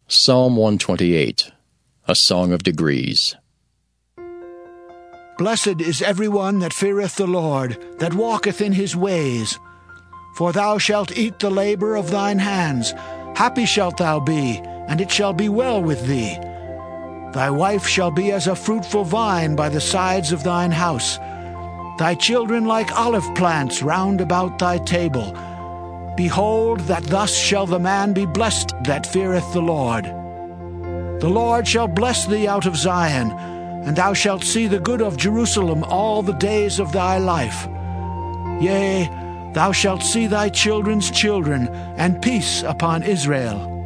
Psalm 128, a Song of Degrees. Blessed is everyone that feareth the Lord, that walketh in his ways. For thou shalt eat the labor of thine hands. Happy shalt thou be, and it shall be well with thee. Thy wife shall be as a fruitful vine by the sides of thine house, thy children like olive plants round about thy table. Behold, that thus shall the man be blessed that feareth the Lord. The Lord shall bless thee out of Zion, and thou shalt see the good of Jerusalem all the days of thy life. Yea, thou shalt see thy children's children, and peace upon Israel.